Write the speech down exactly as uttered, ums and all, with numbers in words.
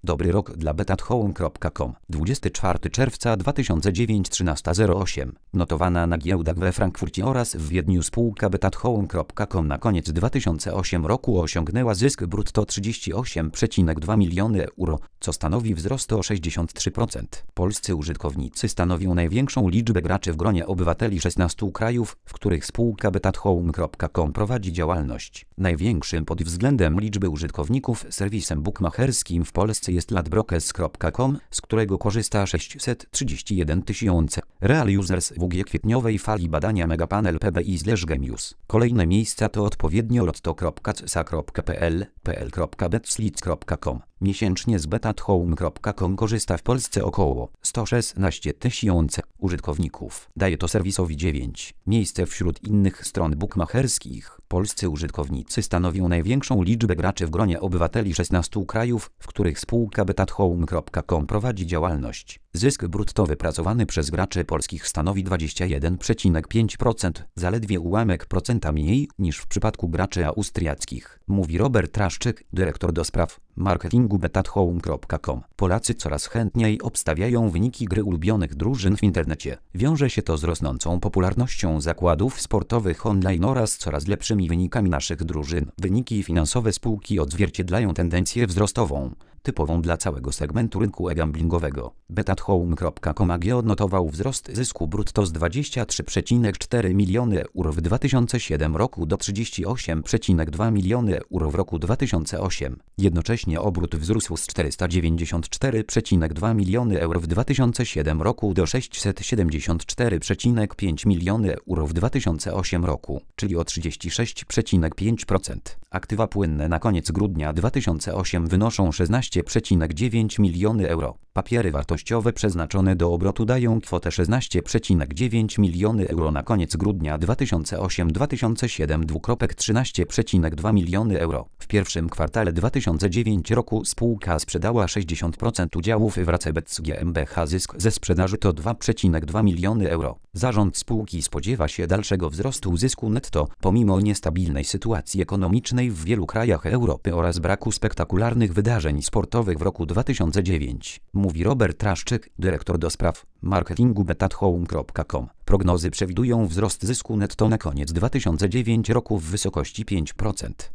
Dobry rok dla bet at home kropka com. dwudziestego czwartego czerwca dwa tysiące dziewięć, trzynasta zero osiem. Notowana na giełdach we Frankfurcie oraz w Wiedniu spółka bet at home kropka com na koniec dwa tysiące ósmego roku osiągnęła zysk brutto trzydzieści osiem przecinek dwa miliony euro, co stanowi wzrost o sześćdziesiąt trzy procent. Polscy użytkownicy stanowią największą liczbę graczy w gronie obywateli szesnastu krajów, w których spółka bet at home kropka com prowadzi działalność. Największym pod względem liczby użytkowników serwisem bukmacherskim w Polsce jest ladbrokers kropka com, z którego korzysta sześćset trzydzieści jeden tysięcy. Real Users w kwietniowej fali badania Megapanel P B I slash Gemius. Kolejne miejsca to odpowiednio lotto kropka c s a kropka p l, pl kropka betslic kropka com. Miesięcznie z bet at home kropka com korzysta w Polsce około sto szesnaście tysięcy użytkowników. Daje to serwisowi dziewięć miejsce wśród innych stron bukmacherskich. Polscy użytkownicy stanowią największą liczbę graczy w gronie obywateli szesnastu krajów, w których spółka bet at home kropka com prowadzi działalność. Zysk brutto wypracowany przez graczy polskich stanowi dwadzieścia jeden przecinek pięć procent, zaledwie ułamek procenta mniej niż w przypadku graczy austriackich, mówi Robert Traszczyk, dyrektor do spraw marketingu bet at home kropka com. Polacy coraz chętniej obstawiają wyniki gry ulubionych drużyn w internecie. Wiąże się to z rosnącą popularnością zakładów sportowych online oraz coraz lepszymi wynikami naszych drużyn. Wyniki finansowe spółki odzwierciedlają tendencję wzrostową, typową dla całego segmentu rynku e-gamblingowego. bet at home kropka com A G odnotował wzrost zysku brutto z dwadzieścia trzy przecinek cztery miliony euro w dwa tysiące siódmym roku do trzydzieści osiem przecinek dwa miliony euro w roku dwa tysiące ósmym. Jednocześnie obrót wzrósł z czterysta dziewięćdziesiąt cztery przecinek dwa miliony euro w dwa tysiące siódmym roku do sześćset siedemdziesiąt cztery przecinek pięć miliony euro w dwa tysiące ósmym roku, czyli o trzydzieści sześć przecinek pięć procent. Aktywa płynne na koniec grudnia dwa tysiące ósmego wynoszą szesnaście przecinek dziewięć miliony euro. Papiery wartościowe przeznaczone do obrotu dają kwotę szesnaście przecinek dziewięć miliony euro na koniec grudnia dwa tysiące ósmego do dwa tysiące siódmego trzynaście przecinek dwa miliony euro. W pierwszym kwartale dwa tysiące dziewiątego roku spółka sprzedała sześćdziesiąt procent udziałów w Racebets GmbH. Zysk ze sprzedaży to dwa przecinek dwa miliony euro. Zarząd spółki spodziewa się dalszego wzrostu zysku netto, pomimo niestabilnej sytuacji ekonomicznej w wielu krajach Europy oraz braku spektakularnych wydarzeń sportowych w roku dwa tysiące dziewiątym, mówi Robert Traszczyk, dyrektor do spraw marketingu bet at home kropka com. Prognozy przewidują wzrost zysku netto na koniec dwa tysiące dziewiątego roku w wysokości pięć procent.